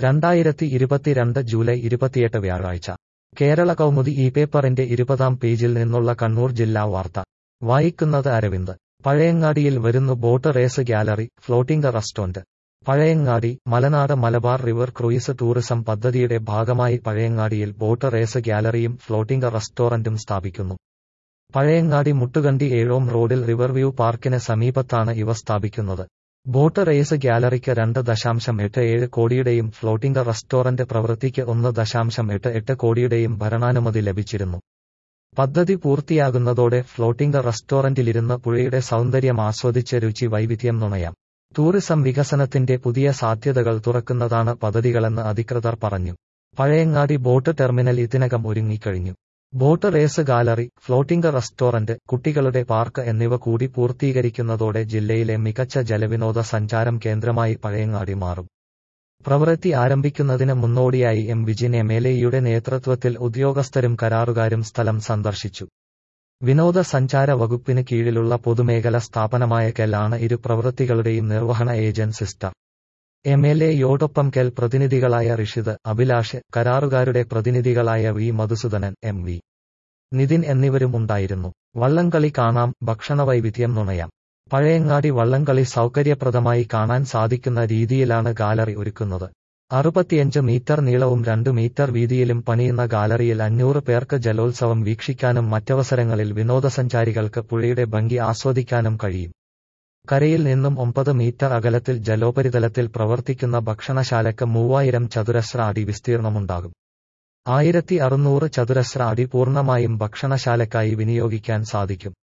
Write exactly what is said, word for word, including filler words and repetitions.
രണ്ടായിരത്തി ഇരുപത്തിരണ്ട് ജൂലൈ ഇരുപത്തിയെട്ട് വ്യാഴാഴ്ച കേരള കൗമുദി ഈ പേപ്പറിന്റെ ഇരുപതാം പേജിൽ നിന്നുള്ള കണ്ണൂർ ജില്ലാ വാർത്ത വായിക്കുന്നത് അരവിന്ദ്. പഴയങ്ങാടിയിൽ വരുന്നു boat race gallery, floating restaurant. Pazhayangadi Malanad Malabar river cruise tourism പദ്ധതിയുടെ ഭാഗമായി പഴയങ്ങാടിയിൽ ബോട്ട് റേസ് ഗ്യാലറിയും ഫ്ലോട്ടിംഗ് റെസ്റ്റോറന്റും സ്ഥാപിക്കുന്നു. പഴയങ്ങാടി മുട്ടുകണ്ടി ഏഴോം റോഡിൽ റിവർവ്യൂ പാർക്കിന് സമീപത്താണ് ഇവ സ്ഥാപിക്കുന്നത്. ബോട്ട് റേസ് ഗ്യാലറിക്ക് രണ്ട് ദശാംശം എട്ട് ഏഴ് കോടിയുടെയും ഫ്ലോട്ടിംഗ് റെസ്റ്റോറന്റ് പ്രവൃത്തിക്ക് ഒന്ന് ദശാംശം എട്ട് എട്ട് കോടിയുടെയും ഭരണാനുമതി ലഭിച്ചിരുന്നു. പദ്ധതി പൂർത്തിയാകുന്നതോടെ ഫ്ലോട്ടിംഗ് റെസ്റ്റോറന്റിലിരുന്ന് പുഴയുടെ സൗന്ദര്യം ആസ്വദിച്ച് രുചി വൈവിധ്യം നുണയാം. ടൂറിസം വികസനത്തിന്റെ പുതിയ സാധ്യതകൾ തുറക്കുന്നതാണ് പദ്ധതികളെന്ന് അധികൃതർ പറഞ്ഞു. പഴയങ്ങാടി ബോട്ട് ടെർമിനൽ ഇതിനകം ഒരുങ്ങിക്കഴിഞ്ഞു. Boat race gallery, floating restaurant, കുട്ടികളുടെ പാർക്ക് എന്നിവ കൂടി പൂർത്തീകരിക്കുന്നതോടെ ജില്ലയിലെ മികച്ച ജലവിനോദ സഞ്ചാരം കേന്ദ്രമായി പഴയങ്ങാടി മാറും. പ്രവൃത്തി ആരംഭിക്കുന്നതിന് മുന്നോടിയായി എം വിജിൻ എം എൽ എയുടെ നേതൃത്വത്തിൽ ഉദ്യോഗസ്ഥരും കരാറുകാരും സ്ഥലം സന്ദർശിച്ചു. വിനോദസഞ്ചാര വകുപ്പിന് കീഴിലുള്ള പൊതുമേഖല സ്ഥാപനമായ കെൽ ആണ് ഇരു പ്രവൃത്തികളുടെയും നിർവഹണ ഏജൻസി. സ്റ്റാർ എം എൽ എയോടൊപ്പം കെൽ പ്രതിനിധികളായ ഋഷിത്, അഭിലാഷ്, കരാറുകാരുടെ പ്രതിനിധികളായ V Madhusudanan, M V Nithin എന്നിവരും ഉണ്ടായിരുന്നു. വള്ളംകളി കാണാം, ഭക്ഷണവൈവിധ്യം നുണയാം. പഴയങ്ങാടി വള്ളംകളി സൗകര്യപ്രദമായി കാണാൻ സാധിക്കുന്ന രീതിയിലാണ് ഗാലറി ഒരുക്കുന്നത്. അറുപത്തിയഞ്ച് മീറ്റർ നീളവും രണ്ട് മീറ്റർ വീതിയിലും പണിയുന്ന ഗാലറിയിൽ അഞ്ഞൂറ് പേർക്ക് ജലോത്സവം വീക്ഷിക്കാനും മറ്റവസരങ്ങളിൽ വിനോദസഞ്ചാരികൾക്ക് പുഴയുടെ ഭംഗി ആസ്വദിക്കാനും കഴിയും. കരയിൽ നിന്നും ഒമ്പത് മീറ്റർ അകലത്തിൽ ജലോപരിതലത്തിൽ പ്രവർത്തിക്കുന്ന ഭക്ഷണശാലയ്ക്ക് മൂവായിരം ചതുരശ്ര അടി വിസ്തീർണമുണ്ടാകും. ആയിരത്തി അറുന്നൂറ് ചതുരശ്ര അടി പൂർണ്ണമായും ഭക്ഷണശാലയ്ക്കായി വിനിയോഗിക്കാൻ സാധിക്കും.